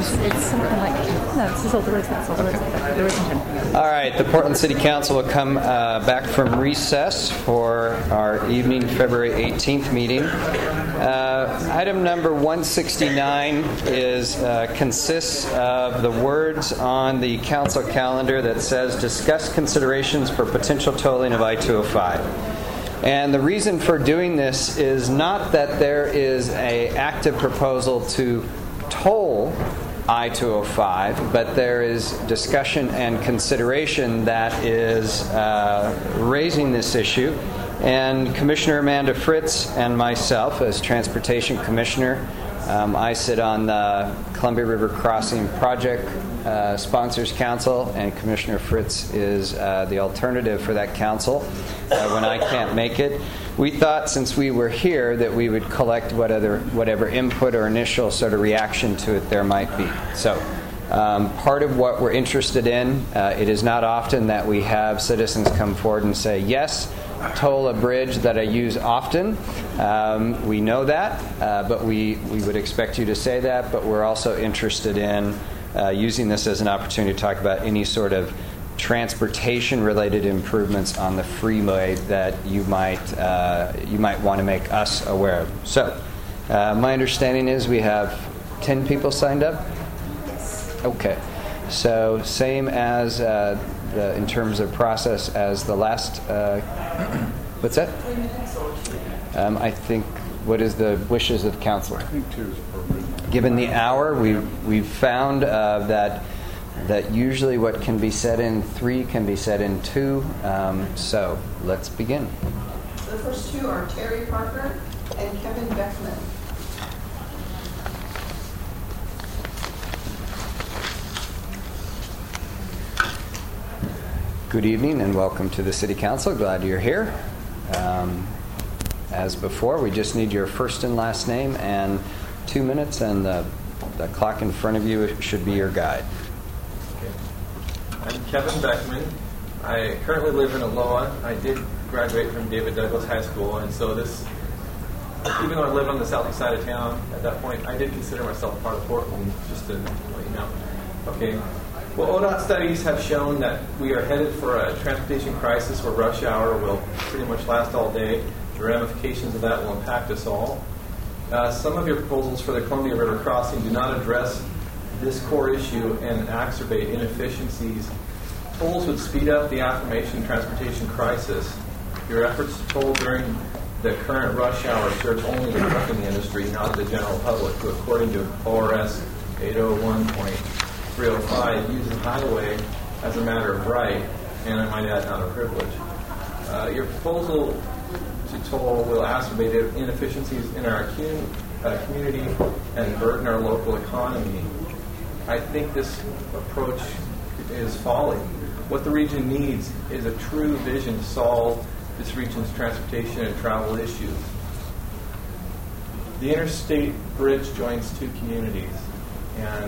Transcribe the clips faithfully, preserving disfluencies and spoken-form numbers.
it's something like, no, it's just all the words. That's all the words. The words. All right, the Portland City Council will come uh, back from recess for our evening February eighteenth meeting. Uh, item number one sixty-nine is uh, consists of the words on the council calendar that says discuss considerations for potential tolling of I two oh five. And the reason for doing this is not that there is an active proposal to toll I two oh five, but there is discussion and consideration that is uh, raising this issue. And Commissioner Amanda Fritz and myself, as Transportation Commissioner, um, I sit on the Columbia River Crossing Project uh, Sponsors Council, and Commissioner Fritz is uh, the alternative for that council uh, when I can't make it. We thought, since we were here, that we would collect what other, whatever input or initial sort of reaction to it there might be. So um, part of what we're interested in, uh, it is not often that we have citizens come forward and say, yes, toll a bridge that I use often. Um, we know that, uh, but we, we would expect you to say that, but we're also interested in uh, using this as an opportunity to talk about any sort of transportation-related improvements on the freeway that you might uh, you might want to make us aware of. So, uh, my understanding is we have ten people signed up. Okay, so same as uh, the, in terms of process as the last. Uh, what's that? Um, I think. What is the wishes of council? I think two is appropriate. Given the hour, we we've found uh, that. that usually what can be said in three can be said in two. Um, so let's begin. The first two are Terry Parker and Kevin Beckman. Good evening and welcome to the City Council. Glad you're here. Um, as before, we just need your first and last name and two minutes, and the, the clock in front of you should be your guide. I'm Kevin Beckman. I currently live in Aloha. I did graduate from David Douglas High School, and so this, even though I live on the southeast side of town, at that point, I did consider myself part of Portland, just to let you know. Okay. Well, O D O T studies have shown that we are headed for a transportation crisis where rush hour will pretty much last all day. The ramifications of that will impact us all. Uh, some of your proposals for the Columbia River Crossing do not address this core issue and exacerbate inefficiencies. Tolls would speed up the affirmation transportation crisis. Your efforts to toll during the current rush hour serves only the trucking industry, not the general public, who, according to O R S eight oh one point three oh five, use the highway as a matter of right, and I might add, not a privilege. Uh, your proposal to toll will exacerbate inefficiencies in our uh, community and burden our local economy. I think this approach is folly. What the region needs is a true vision to solve this region's transportation and travel issues. The interstate bridge joins two communities, and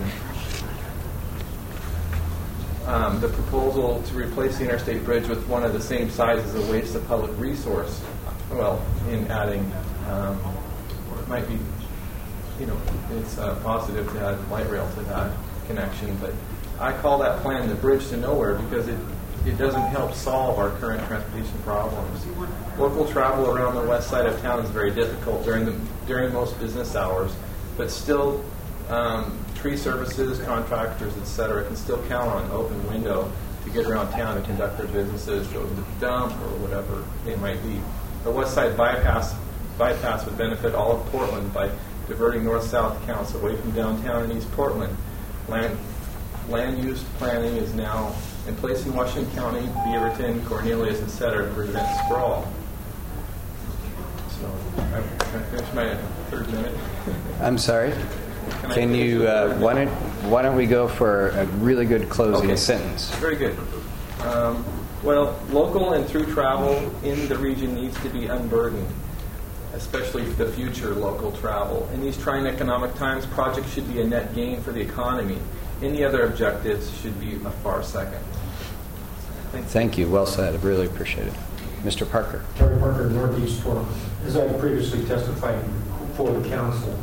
um, the proposal to replace the interstate bridge with one of the same size is a waste of public resource. Well, in adding, um, it might be, you know, it's uh, positive to add light rail to that connection, but I call that plan the bridge to nowhere because it, it doesn't help solve our current transportation problems. Local travel around the west side of town is very difficult during the during most business hours, but still um, tree services, contractors, et cetera, can still count on an open window to get around town and conduct their businesses, go to the dump or whatever it might be. The west side bypass bypass would benefit all of Portland by diverting north-south counts away from downtown and East Portland. Land, land use planning is now in place in Washington County, Beaverton, Cornelius, et cetera, to prevent sprawl. So, I, can I finish my third minute? I'm sorry? Can, can you, uh, why, don't, why don't we go for a really good closing okay. sentence? Very good. Um, well, local and through travel in the region needs to be unburdened, especially the future local travel. In these trying economic times, projects should be a net gain for the economy. Any other objectives should be a far second. Thank you. Thank you. Well said. I really appreciate it. Mister Parker. Terry Parker, Northeast Portland. As I previously testified for the council,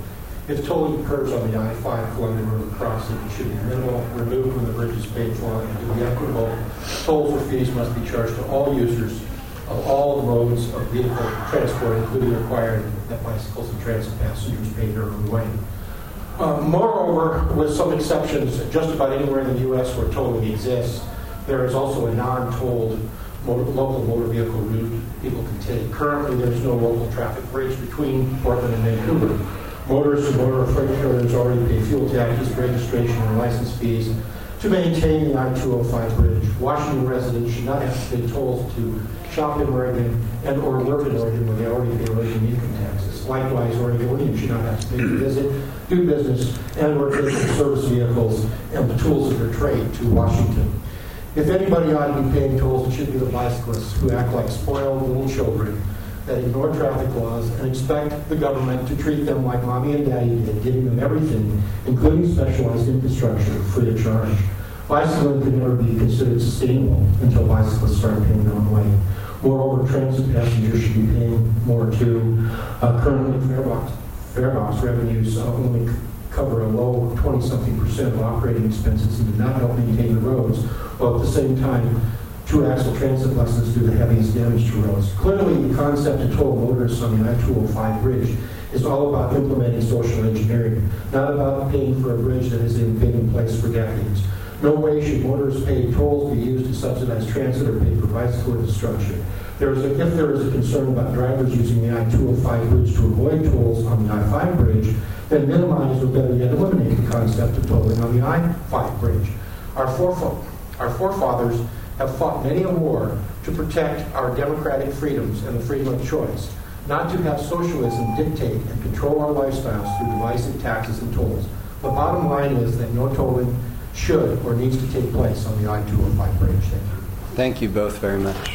If tolling occurs on the I five Columbia River crossing, it should be minimal, removed when the bridge is paid for, and to be equitable, tolls or fees must be charged to all users of all the modes of vehicle transport, including requiring that bicycles and transit passengers pay their own way. Uh, moreover, with some exceptions, just about anywhere in the U S where tolling exists, there is also a non-tolled motor, local motor vehicle route people can take. Currently, there's no local traffic bridge between Portland and Vancouver. Motorists and motor freight carriers already pay fuel taxes, registration, and license fees to maintain the I two oh five bridge. Washington residents should not have to pay tolls to shop in Oregon and or work in Oregon when they already pay Oregon income taxes. Likewise, Oregonians should not have to pay to visit, do business, and or take their service vehicles and the tools of their trade to Washington. If anybody ought to be paying tolls, it should be the bicyclists who act like spoiled little children that ignore traffic laws and expect the government to treat them like mommy and daddy did, giving them everything, including specialized infrastructure, free of charge. Bicycling can never be considered sustainable until bicyclists start paying their own way. Moreover, transit passengers should be paying more too. Uh, currently, farebox, farebox revenues uh, only cover a low twenty-something percent of operating expenses and do not help maintain the roads, while at the same time, two-axle transit buses do the heaviest damage to roads. Clearly, the concept to toll motorists on the I two oh five bridge is all about implementing social engineering, not about paying for a bridge that has been in place for decades. No way should motorists pay tolls be used to subsidize transit or pay for bicycle infrastructure. There is a, if there is a concern about drivers using the I two oh five bridge to avoid tolls on the I five bridge, then minimize or better yet eliminate the concept of tolling on the I five bridge. Our, forefa- our forefathers have fought many a war to protect our democratic freedoms and the freedom of choice, not to have socialism dictate and control our lifestyles through divisive taxes and tolls. The bottom line is that no tolling should or needs to take place on the I two oh five bridge. Thank you. Thank you both very much.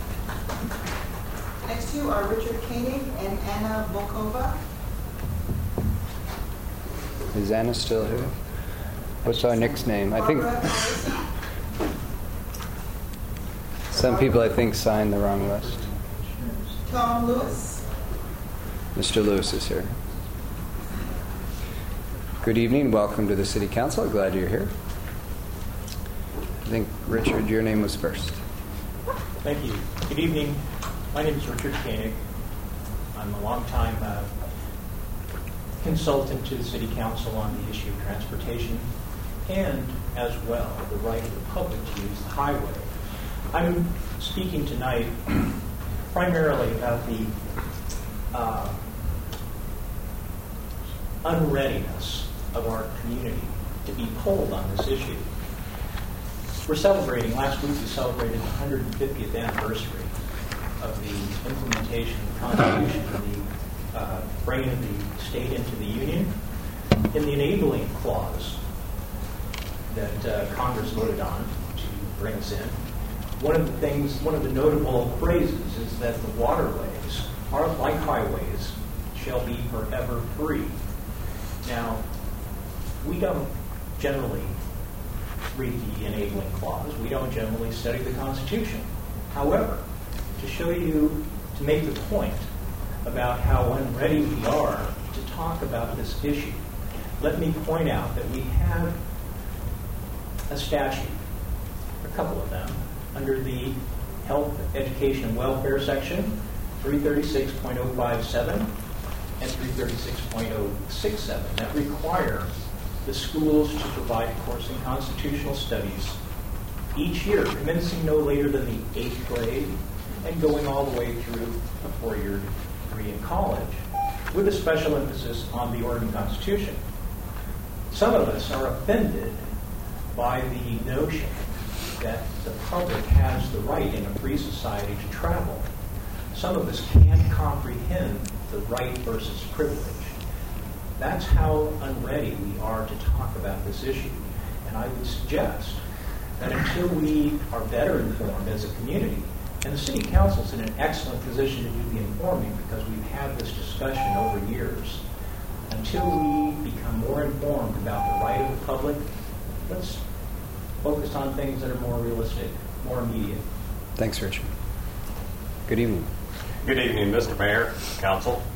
Next two are Richard Koenig and Anna Volkova. Is Anna still here? What's our next name? I think some people, I think, signed the wrong list. Tom Lewis. Mister Lewis is here. Good evening. Welcome to the City Council. Glad you're here. I think, Richard, your name was first. Thank you. Good evening. My name is Richard Koenig. I'm a longtime uh, consultant to the City Council on the issue of transportation and, as well, the right of the public to use the highway. I'm speaking tonight primarily about the uh, unreadiness of our community to be polled on this issue. We're celebrating, last week we celebrated the one hundred fiftieth anniversary of the implementation of the Constitution, the uh, bringing the state into the Union. In the enabling clause that uh, Congress voted on to bring us in, one of the things, one of the notable phrases is that the waterways are like highways, shall be forever free. Now, we don't generally read the enabling clause. We don't generally study the Constitution. However, to show you, to make the point about how unready we are to talk about this issue, let me point out that we have a statute, a couple of them, under the Health, Education, and Welfare section, three thirty-six point oh five seven and three thirty-six point oh six seven, that require the schools to provide a course in constitutional studies each year, commencing no later than the eighth grade and going all the way through a four-year degree in college, with a special emphasis on the Oregon Constitution. Some of us are offended by the notion that the public has the right in a free society to travel. Some of us can't comprehend the right versus privilege. That's how unready we are to talk about this issue. And I would suggest that until we are better informed as a community, and the City Council is in an excellent position to do the informing because we've had this discussion over years, until we become more informed about the right of the public, let's focus on things that are more realistic, more immediate. Thanks, Richard. Good evening. Good evening, Mister Mayor, Council.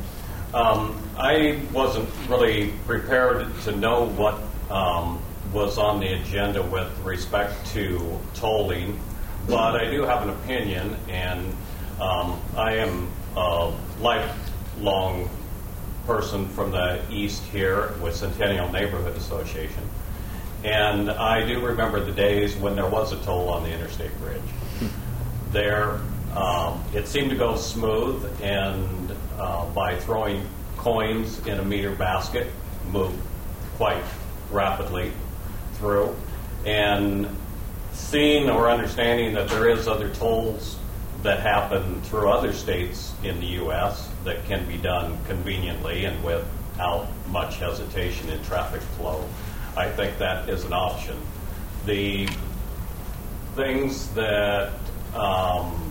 Um, I wasn't really prepared to know what um, was on the agenda with respect to tolling, but I do have an opinion, and um, I am a lifelong person from the east here with Centennial Neighborhood Association, and I do remember the days when there was a toll on the interstate bridge. There, um, it seemed to go smooth, and uh, by throwing coins in a meter basket, moved quite rapidly through. And seeing or understanding that there is other tolls that happen through other states in the U S that can be done conveniently and without much hesitation in traffic flow, I think that is an option. The things that um,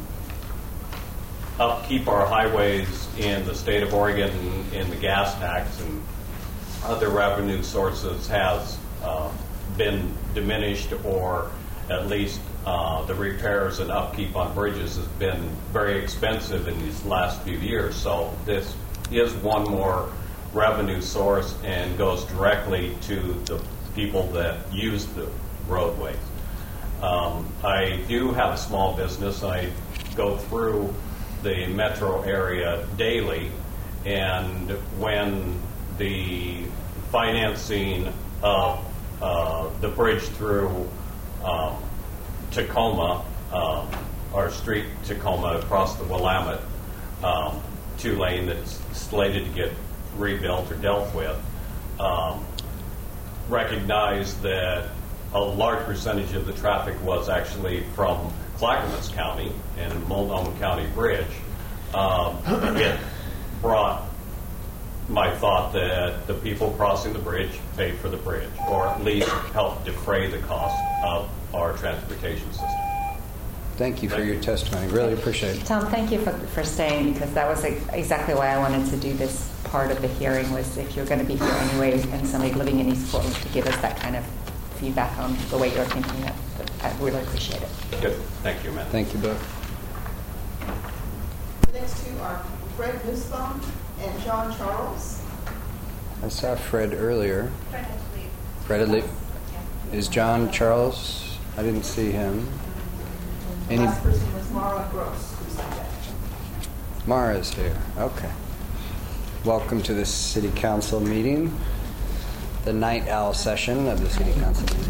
upkeep our highways in the state of Oregon in the gas tax and other revenue sources has uh, been diminished, or at least uh, the repairs and upkeep on bridges has been very expensive in these last few years. So this is one more revenue source and goes directly to the people that use the roadways. Um, I do have a small business. I go through the metro area daily, and when the financing of uh, the bridge through um, Tacoma, um, our street Tacoma across the Willamette, um, two lane that's slated to get rebuilt or dealt with, um, recognized that a large percentage of the traffic was actually from Clackamas County and Multnomah County Bridge. Um, it brought my thought that the people crossing the bridge paid for the bridge, or at least helped defray the cost of our transportation system. Thank you for your testimony. Really appreciate it. Tom, thank you for, for staying, because that was exactly why I wanted to do this part of the hearing, was if you're going to be here anyway and somebody living in East Portland to give us that kind of feedback on the way you're thinking of. I really appreciate it. Good. Thank you, Matt. Thank you both. The next two are Fred Nussbaum and John Charles. I saw Fred earlier. Fred had to leave. Fred had leave. Is John Charles? I didn't see him. Any? Last person was Mara Gross, who said that. Mara's here. Okay. Welcome to the City Council meeting, the night owl session of the City Council meeting.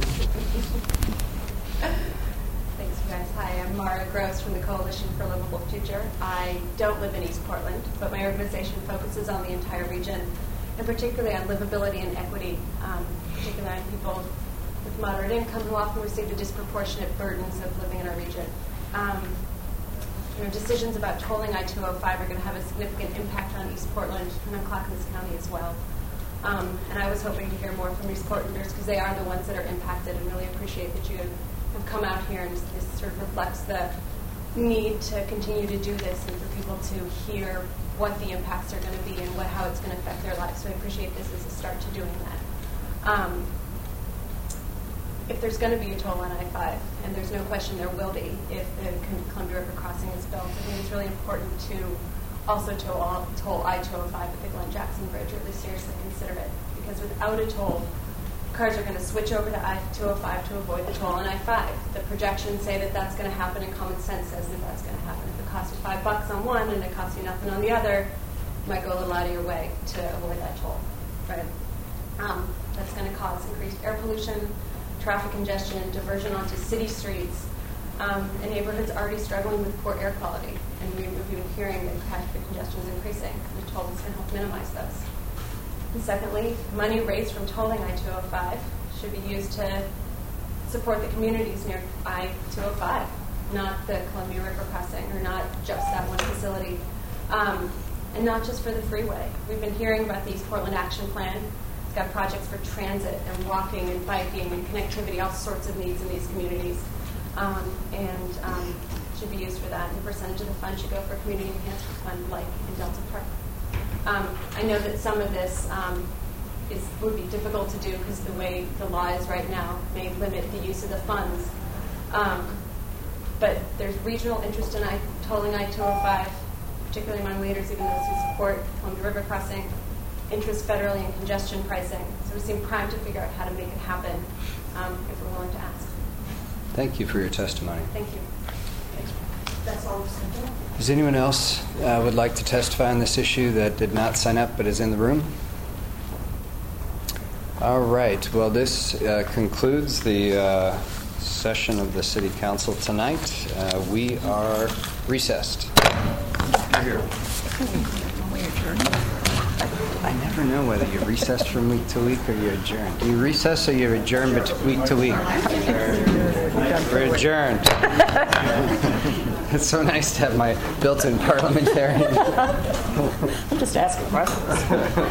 Thanks, you guys. Hi, I'm Mara Gross from the Coalition for a Livable Future. I don't live in East Portland, but my organization focuses on the entire region, and particularly on livability and equity, um, particularly on people with moderate income who often receive the disproportionate burdens of living in our region. Um, you know, decisions about tolling I two oh five are going to have a significant impact on East Portland and on Clackamas County as well. Um, and I was hoping to hear more from East Portlanders, because they are the ones that are impacted, and really appreciate that you have come out here, and this sort of reflects the need to continue to do this and for people to hear what the impacts are going to be and what, how it's going to affect their lives. So I appreciate this as a start to doing that. Um, if there's going to be a toll on I five, and there's no question there will be if the Columbia River crossing is built, I think it's really important to also toll, all, toll I two oh five at the Glen Jackson Bridge, or at least seriously consider it. Because without a toll, cars are going to switch over to I two oh five to avoid the toll on I five. The projections say that that's going to happen, and common sense says that that's going to happen. If it costs you five bucks on one and it costs you nothing on the other, you might go a little out of your way to avoid that toll, right? Um, that's going to cause increased air pollution, traffic congestion, diversion onto city streets, um, and neighborhoods already struggling with poor air quality. And we, we've been hearing that traffic congestion is increasing, and the toll is going to help minimize those. And secondly, money raised from tolling I two oh five should be used to support the communities near I two oh five, not the Columbia River crossing, or not just that one facility, um, and not just for the freeway. We've been hearing about the East Portland Action Plan. It's got projects for transit and walking and biking and connectivity, all sorts of needs in these communities, um, and um, should be used for that. And a percentage of the fund should go for a community enhancement fund, like in Delta Park. Um, I know that some of this um, is, would be difficult to do because the way the law is right now may limit the use of the funds. Um, but there's regional interest in I, tolling I two oh five, particularly among leaders, even those who support Columbia River crossing, interest federally in congestion pricing. So we seem primed to figure out how to make it happen um, if we're willing to ask. Thank you for your testimony. Thank you. That's all I'm saying. Does anyone else uh, would like to testify on this issue that did not sign up but is in the room? All right. Well, this uh, concludes the uh, session of the City Council tonight. Uh, we are recessed. I never know whether you recess from week to week or you adjourn. Do you recess or you adjourn bet- week to week? We're adjourned. It's so nice to have my built-in parliamentarian. I'm just asking questions.